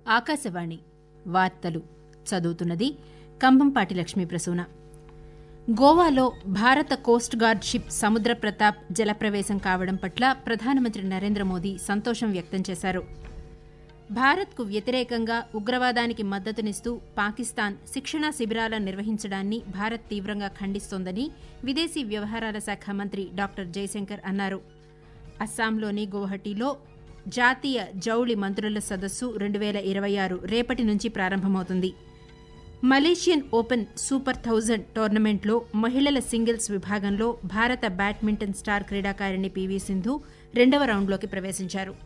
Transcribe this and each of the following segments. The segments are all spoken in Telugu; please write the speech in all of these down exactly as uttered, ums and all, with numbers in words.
ఆకాశవాణి వార్తలు చదువుతున్నది కంభంపాటి లక్ష్మీ ప్రసూన. గోవాలో భారత కోస్ట్ గార్డ్ షిప్ సముద్ర ప్రతాప్ జలప్రవేశం కావడం పట్ల ప్రధానమంత్రి నరేంద్ర మోదీ సంతోషం వ్యక్తం చేశారు. భారత్కు వ్యతిరేకంగా ఉగ్రవాదానికి మద్దతునిస్తూ పాకిస్తాన్ శిక్షణా శిబిరాలను నిర్వహించడాన్ని భారత్ తీవ్రంగా ఖండిస్తోందని విదేశీ వ్యవహారాల శాఖ మంత్రి డాక్టర్ జైశంకర్ అన్నారు. అస్సాంలోని గౌహటిలో జాతీయ జౌళి మంత్రుల సదస్సు రెండు వేల ఇరవై ఆరు రేపటి నుంచి ప్రారంభమవుతుంది. మలేషియన్ ఓపెన్ సూపర్ థౌజండ్ టోర్నమెంట్లో మహిళల సింగిల్స్ విభాగంలో భారత బ్యాడ్మింటన్ స్టార్ క్రీడాకారిణి పీవీ సింధు రెండవ రౌండ్లోకి ప్రవేశించారు.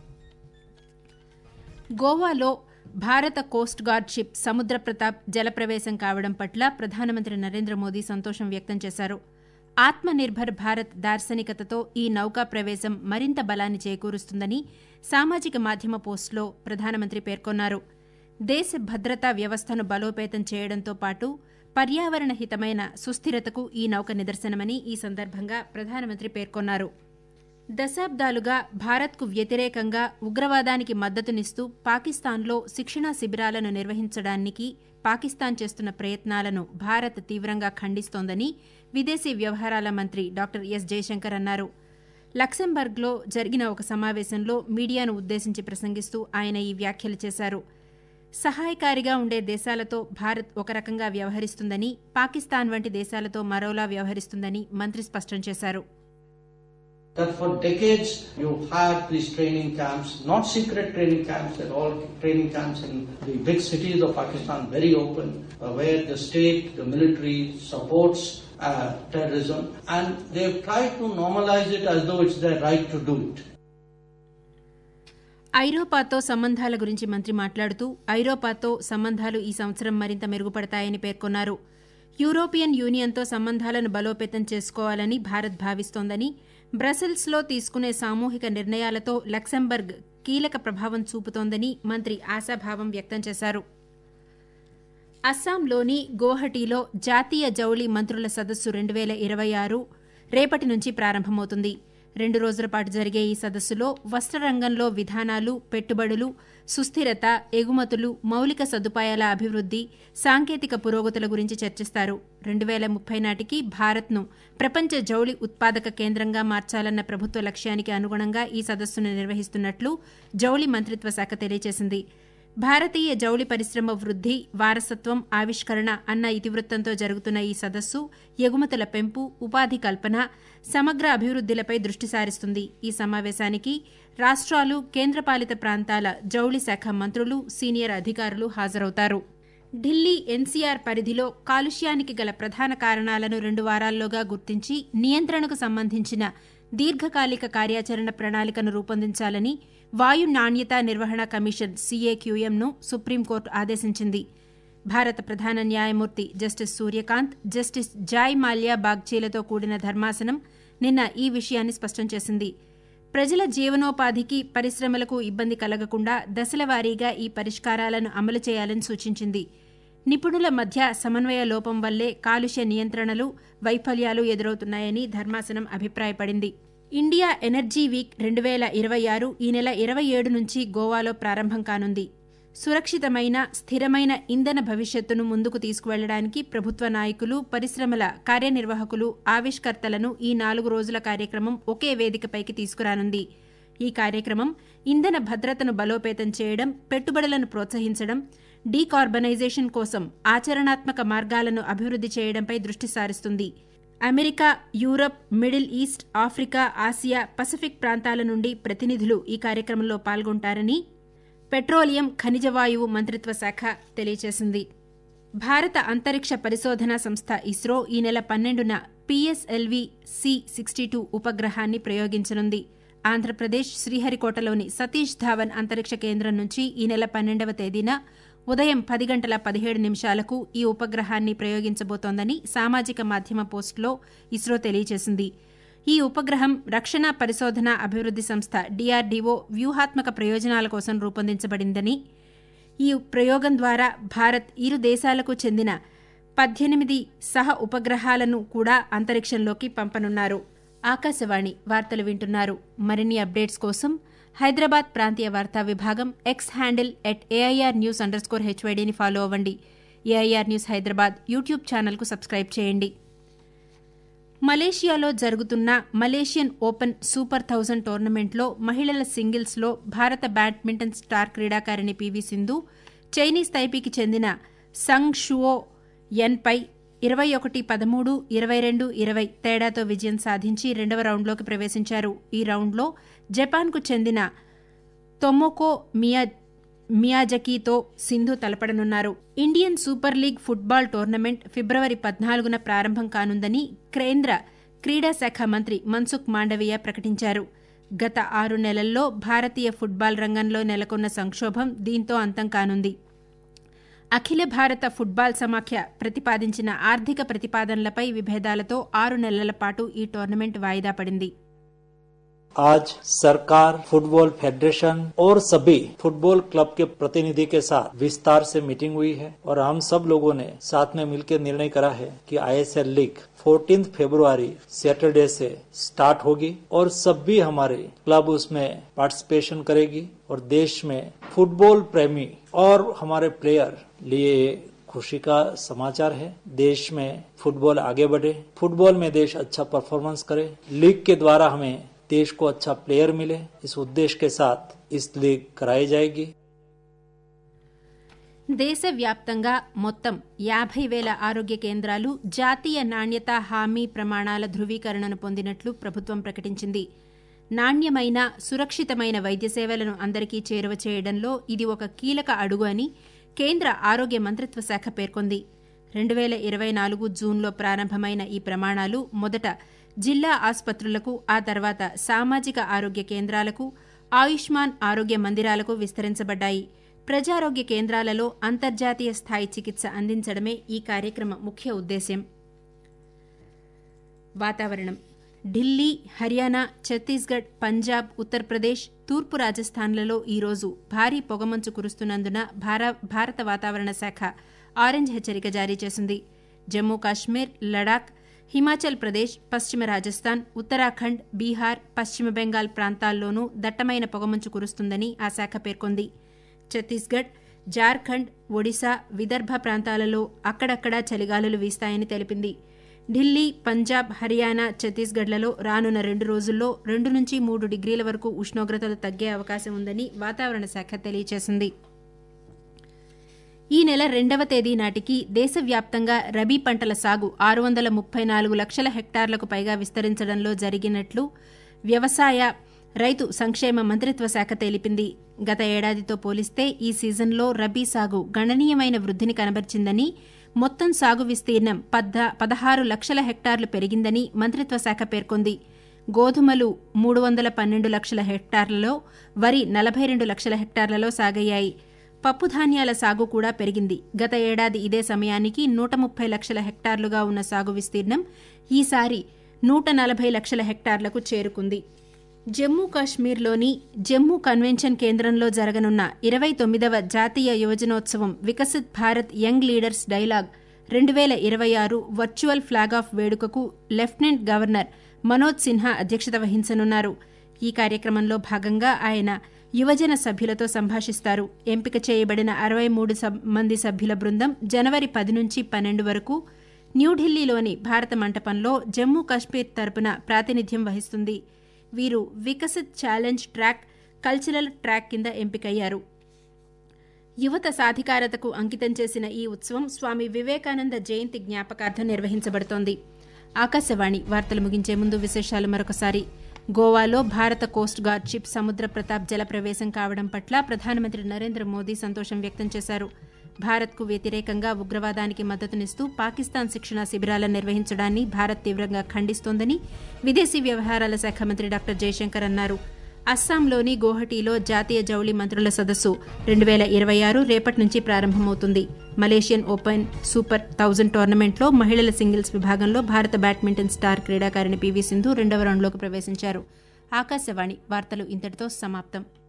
గోవాలో భారత కోస్ట్ గార్డ్ షిప్ సముద్ర ప్రతాప్ జలప్రవేశం కావడం పట్ల ప్రధానమంత్రి నరేంద్ర మోదీ సంతోషం వ్యక్తం చేశారు. ఆత్మనిర్భర్ భారత్ దార్శనికతతో ఈ నౌకా ప్రవేశం మరింత బలాన్ని చేకూరుస్తుందని సామాజిక మాధ్యమ పోస్టులో ప్రధానమంత్రి పేర్కొన్నారు. దేశ భద్రతా వ్యవస్థను బలోపేతం చేయడంతో పాటు పర్యావరణ హితమైన సుస్థిరతకు ఈ నౌక నిదర్శనమని ఈ సందర్భంగా ప్రధానమంత్రి పేర్కొన్నారు. దశాబ్దాలుగా భారత్కు వ్యతిరేకంగా ఉగ్రవాదానికి మద్దతునిస్తూ పాకిస్తాన్లో శిక్షణా శిబిరాలను నిర్వహించడానికి పాకిస్తాన్ చేస్తున్న ప్రయత్నాలను భారత్ తీవ్రంగా ఖండిస్తోందని విదేశీ వ్యవహారాల మంత్రి డాక్టర్ ఎస్ జయశంకర్ అన్నారు. లక్సెంబర్గ్లో జరిగిన ఒక సమావేశంలో మీడియాను ఉద్దేశించి ప్రసంగిస్తూ ఆయన ఈ వ్యాఖ్యలు చేశారు. సహాయకారిగా ఉండే దేశాలతో భారత్ ఒక రకంగా వ్యవహరిస్తుందని, పాకిస్తాన్ వంటి దేశాలతో మరోలా వ్యవహరిస్తుందని మంత్రి స్పష్టం చేశారు. That for decades you had these training camps, not secret training camps at all, training camps in the big cities of Pakistan, very open, uh, where the state, the military supports uh, terrorism, and they've tried to normalize it as though it's their right to do it. ఐరోపాతో సంబంధాల గురించి మంత్రి మాట్లాడుతూ ఐరోపాతో సంబంధాలు ఈ సంవత్సరం మరింత మెరుగుపడతాయని పేర్కొన్నారు. యూరోపియన్ యూనియన్తో సంబంధాలను బలోపేతం చేసుకోవాలని భారత్ భావిస్తోందని, బ్రసెల్స్లో తీసుకునే సామూహిక నిర్ణయాలతో లక్సెంబర్గ్ కీలక ప్రభావం చూపుతోందని మంత్రి ఆశాభావం వ్యక్తం చేశారు. అస్సాంలోని గౌహటిలో జాతీయ జౌళి మంత్రుల సదస్సు రెండు వేల ఇరవై ఆరు రేపటి నుంచి ప్రారంభమవుతుంది. రెండు రోజుల పాటు జరిగే ఈ సదస్సులో వస్త్రరంగంలో విధానాలు, పెట్టుబడులు, సుస్థిరత, ఎగుమతులు, మౌలిక సదుపాయాల అభివృద్ది, సాంకేతిక పురోగతుల గురించి చర్చిస్తారు. రెండు వేల ముప్పై నాటికి భారత్ను ప్రపంచ జౌళి ఉత్పాదక కేంద్రంగా మార్చాలన్న ప్రభుత్వ లక్ష్యానికి అనుగుణంగా ఈ సదస్సును నిర్వహిస్తున్నట్లు జౌళి మంత్రిత్వ శాఖ తెలియజేసింది. భారతీయ జౌళి పరిశ్రమ వృద్ది, వారసత్వం, ఆవిష్కరణ అన్న ఇతివృత్తంతో జరుగుతున్న ఈ సదస్సు ఎగుమతుల పెంపు, ఉపాధి కల్పన, సమగ్ర అభివృద్దిలపై దృష్టి సారిస్తుంది. ఈ సమావేశానికి రాష్ట్రాలు, కేంద్రపాలిత ప్రాంతాల జౌళి శాఖ మంత్రులు, సీనియర్ అధికారులు హాజరవుతారు. ఢిల్లీ ఎన్సీఆర్ పరిధిలో కాలుష్యానికి గల ప్రధాన కారణాలను రెండు వారాల్లోగా గుర్తించి నియంత్రణకు సంబంధించిన దీర్ఘకాలిక కార్యాచరణ ప్రణాళికను రూపొందించాలని వాయు నాణ్యతా నిర్వహణ కమిషన్ సీఏక్యూఎంను సుప్రీంకోర్టు ఆదేశించింది. భారత ప్రధాన న్యాయమూర్తి justice Suryakant, justice Joymalya బాగ్చీలతో కూడిన ధర్మాసనం నిన్న ఈ విషయాన్ని స్పష్టం చేసింది. ప్రజల జీవనోపాధికి, పరిశ్రమలకు ఇబ్బంది కలగకుండా దశలవారీగా ఈ పరిష్కారాలను అమలు చేయాలని సూచించింది. నిపుణుల మధ్య సమన్వయ లోపం వల్లే కాలుష్య నియంత్రణలు వైఫల్యాలు ఎదురవుతున్నాయని ధర్మాసనం అభిప్రాయపడింది. ఇండియా ఎనర్జీ వీక్ రెండు వేల ఇరవై ఆరు ఈ నెల ఇరవై ఏడు నుంచి గోవాలో ప్రారంభం కానుంది. సురక్షితమైన, స్థిరమైన ఇంధన భవిష్యత్తును ముందుకు తీసుకువెళ్లడానికి ప్రభుత్వ నాయకులు, పరిశ్రమల కార్యనిర్వాహకులు, ఆవిష్కర్తలను ఈ నాలుగు రోజుల కార్యక్రమం ఒకే వేదికపైకి తీసుకురానుంది. ఈ కార్యక్రమం ఇంధన భద్రతను బలోపేతం చేయడం, పెట్టుబడులను ప్రోత్సహించడం, డీకార్బనైజేషన్ కోసం ఆచరణాత్మక మార్గాలను అభివృద్ది చేయడంపై దృష్టి సారిస్తుంది. America, Europe, middle east, Africa, Asia, Pacific ప్రాంతాల నుండి ప్రతినిధులు ఈ కార్యక్రమంలో పాల్గొంటారని పెట్రోలియం, ఖనిజ వాయువు మంత్రిత్వ శాఖ తెలియజేసింది. భారత అంతరిక్ష పరిశోధనా సంస్థ ఇస్రో ఈ నెల పన్నెండున పీఎస్ఎల్వీ సి సిక్స్టీ టూ ఉపగ్రహాన్ని ప్రయోగించనుంది. ఆంధ్రప్రదేశ్ శ్రీహరికోటలోని సతీష్ ధావన్ అంతరిక్ష కేంద్రం నుంచి ఈ నెల పన్నెండవ తేదీన ఉదయం పది గంటల పదిహేడు నిమిషాలకు ఈ ఉపగ్రహాన్ని ప్రయోగించబోతోందని సామాజిక మాధ్యమ పోస్టులో ఇస్రో తెలియజేసింది. ఈ ఉపగ్రహం రక్షణ పరిశోధన అభివృద్ది సంస్థ డీఆర్డీఓ వ్యూహాత్మక ప్రయోజనాల కోసం రూపొందించబడిందని, ఈ ప్రయోగం ద్వారా భారత్ ఇరు దేశాలకు చెందిన పద్దెనిమిది సహ ఉపగ్రహాలను కూడా అంతరిక్షంలోకి పంపనున్నారు. ఆకాశవాణి వార్తలు వింటున్నారు. మరిన్ని అప్డేట్స్ కోసం హైదరాబాద్ ప్రాంతీయ వార్తా విభాగం X handle at AIR news underscore హెచ్వైడీని ఫాలో అవ్వండి. ఏఐఆర్ న్యూస్ హైదరాబాద్ యూట్యూబ్ ఛానల్కు సబ్స్క్రైబ్ చేయండి. మలేషియాలో జరుగుతున్న మలేషియన్ ఓపెన్ సూపర్ థౌజండ్ టోర్నమెంట్లో మహిళల సింగిల్స్లో భారత బ్యాడ్మింటన్ స్టార్ క్రీడాకారిణి పీవీ సింధు చైనీస్ తైపీకి చెందిన సంగ్ షువో ఎన్పై ఇరవై ఒకటి పదమూడు ఇరవై రెండు ఇరవై తేడాతో విజయం సాధించి రెండవ రౌండ్లోకి ప్రవేశించారు. ఈ రౌండ్లో జపాన్కు చెందిన తొమోకో మియా మియాజకీతో సింధు తలపడనున్నారు. Indian super league football tournament ఫిబ్రవరి పద్నాలుగున ప్రారంభం కానుందని కేంద్ర క్రీడా శాఖ మంత్రి మన్సుఖ్ మాండవీయ ప్రకటించారు. గత ఆరు నెలల్లో భారతీయ ఫుట్బాల్ రంగంలో నెలకొన్న సంక్షోభం దీంతో అంతం కానుంది. అఖిల భారత ఫుట్బాల్ సమాఖ్య ప్రతిపాదించిన ఆర్థిక ప్రతిపాదనలపై విభేదాలతో ఆరు నెలల పాటు ఈ టోర్నమెంట్ వాయిదా పడింది. आज सरकार, फुटबॉल फेडरेशन और सभी फुटबॉल क्लब के प्रतिनिधि के साथ विस्तार से मीटिंग हुई है और हम सब लोगों ने साथ में मिलकर निर्णय करा है कि आईएसएल लीग चौदह फरवरी सैटरडे से स्टार्ट होगी और सभी हमारे क्लब उसमें पार्टिसिपेशन करेगी और देश में फुटबॉल प्रेमी और हमारे प्लेयर लिए खुशी का समाचार है. देश में फुटबॉल आगे बढ़े, फुटबॉल में देश अच्छा परफॉर्मेंस करे, लीग के द्वारा हमें देश को अच्छा प्लेयर मिले, इस उद्देश्य के साथ इस लीग कराई जाएगी. దేశవ్యాప్తంగా మొత్తం యాభై వేల ఆరోగ్య కేంద్రాలు జాతీయ నాణ్యతా హామీ ప్రమాణాల ధృవీకరణను పొందినట్లు ప్రభుత్వం ప్రకటించింది. నాణ్యమైన సురక్షితమైన వైద్య సేవలను అందరికీ చేరువ చేయడంలో ఇది ఒక కీలక అడుగు అని కేంద్ర ఆరోగ్య మంత్రిత్వ శాఖ పేర్కొంది. రెండు వేల ఇరవై నాలుగు జూన్లో ప్రారంభమైన ఈ ప్రమాణాలు మొదట జిల్లా ఆసుపత్రులకు, ఆ తర్వాత సామాజిక ఆరోగ్య కేంద్రాలకు, ఆయుష్మాన్ ఆరోగ్య మందిరాలకు విస్తరించబడ్డాయి. ప్రజారోగ్య కేంద్రాలలో అంతర్జాతీయ స్థాయి చికిత్స అందించడమే ఈ కార్యక్రమ ముఖ్య ఉద్దేశ్యం. వాతావరణం. ఢిల్లీ, హర్యానా, ఛత్తీస్గఢ్, పంజాబ్, ఉత్తరప్రదేశ్, తూర్పు రాజస్థాన్లలో ఈరోజు భారీ పొగమంచు కురుస్తున్నందున భారత వాతావరణ శాఖ ఆరెంజ్ హెచ్చరిక జారీ చేసింది. జమ్మూ కాశ్మీర్, లడాక్, హిమాచల్ ప్రదేశ్, పశ్చిమ రాజస్థాన్, ఉత్తరాఖండ్, బీహార్, పశ్చిమ బెంగాల్ ప్రాంతాల్లోనూ దట్టమైన పొగమంచు కురుస్తుందని ఆ శాఖ పేర్కొంది. ఛత్తీస్గఢ్, జార్ఖండ్, ఒడిశా, విదర్భ ప్రాంతాలలో అక్కడక్కడా చలిగాలులు వీస్తాయని తెలిపింది. ఢిల్లీ, పంజాబ్, హర్యానా, ఛత్తీస్గఢ్లలో రానున్న రెండు రోజుల్లో రెండు నుంచి మూడు డిగ్రీల వరకు ఉష్ణోగ్రతలు తగ్గే అవకాశం ఉందని వాతావరణ శాఖ తెలియజేసింది. ఈ నెల రెండవ తేదీ నాటికి దేశవ్యాప్తంగా రబీ పంటల సాగు ఆరు వందల ముప్పై నాలుగు లక్షల హెక్టార్లకు పైగా విస్తరించడంలో జరిగినట్లు వ్యవసాయ, రైతు సంక్షేమ మంత్రిత్వ శాఖ తెలిపింది. గత ఏడాదితో పోలిస్తే ఈ సీజన్లో రబీ సాగు గణనీయమైన వృద్ధిని కనబర్చిందని, మొత్తం సాగు విస్తీర్ణం పదహారు లక్షల హెక్టార్లు పెరిగిందని మంత్రిత్వ శాఖ పేర్కొంది. గోధుమలు మూడు వందల పన్నెండు లక్షల హెక్టార్లలో, వరి నలభై రెండు లక్షల హెక్టార్లలో సాగయ్యాయి. పప్పుధాన్యాల సాగు కూడా పెరిగింది. గత ఏడాది ఇదే సమయానికి నూట ముప్పై లక్షల హెక్టార్లుగా ఉన్న సాగు విస్తీర్ణం ఈసారి నూట నలభై లక్షల హెక్టార్లకు చేరుకుంది. జమ్మూ కాశ్మీర్లోని జమ్మూ కన్వెన్షన్ కేంద్రంలో జరగనున్న ఇరవై తొమ్మిదవ జాతీయ యువజనోత్సవం Viksit Bharat young leaders dialogue రెండు వేల ఇరవై ఆరు వర్చువల్ ఫ్లాగ్ ఆఫ్ వేడుకకు లెఫ్టినెంట్ గవర్నర్ మనోజ్ సిన్హా అధ్యక్షత వహించనున్నారు. ఈ కార్యక్రమంలో భాగంగా ఆయన యువజన సభ్యులతో సంభాషిస్తారు. ఎంపిక చేయబడిన అరవై మూడు మంది సభ్యుల బృందం జనవరి పది నుంచి పన్నెండు వరకు న్యూఢిల్లీలోని భారత మంటపంలో జమ్మూ కాశ్మీర్ తరపున ప్రాతినిధ్యం వహిస్తుంది. వీరు Viksit challenge track, cultural track కింద ఎంపికయ్యారు. యువత సాధికారతకు అంకితం చేసిన ఈ ఉత్సవం స్వామి వివేకానంద జయంతి జ్ఞాపకార్థం నిర్వహించబడుతోంది. ఆకాశవాణి వార్తలు ముగించే ముందు విశేషాలు మరొకసారి. గోవాలో భారత కోస్ట్ గార్డ్ షిప్ సముద్ర ప్రతాప్ జల ప్రవేశం కావడం పట్ల ప్రధానమంత్రి నరేంద్ర మోదీ సంతోషం వ్యక్తం చేశారు. భారత్కు వ్యతిరేకంగా ఉగ్రవాదానికి మద్దతునిస్తూ పాకిస్తాన్ శిక్షణా శిబిరాలను నిర్వహించడాన్ని భారత్ తీవ్రంగా ఖండిస్తోందని విదేశీ వ్యవహారాల శాఖ మంత్రి డాక్టర్ జయశంకర్ అన్నారు. అస్సాంలోని గోహటీలో జాతీయ జౌళి మంత్రుల సదస్సు రెండు వేల ఇరవై ఆరు రేపటి నుంచి ప్రారంభమవుతుంది. మలేషియన్ ఓపెన్ సూపర్ థౌజండ్ టోర్నమెంట్లో మహిళల సింగిల్స్ విభాగంలో భారత బ్యాడ్మింటన్ స్టార్ క్రీడాకారిణి పీవీ సింధు రెండవ రౌండ్లోకి ప్రవేశించారు. ఆకాశవాణి వార్తలు ఇంతటితో సమాప్తం.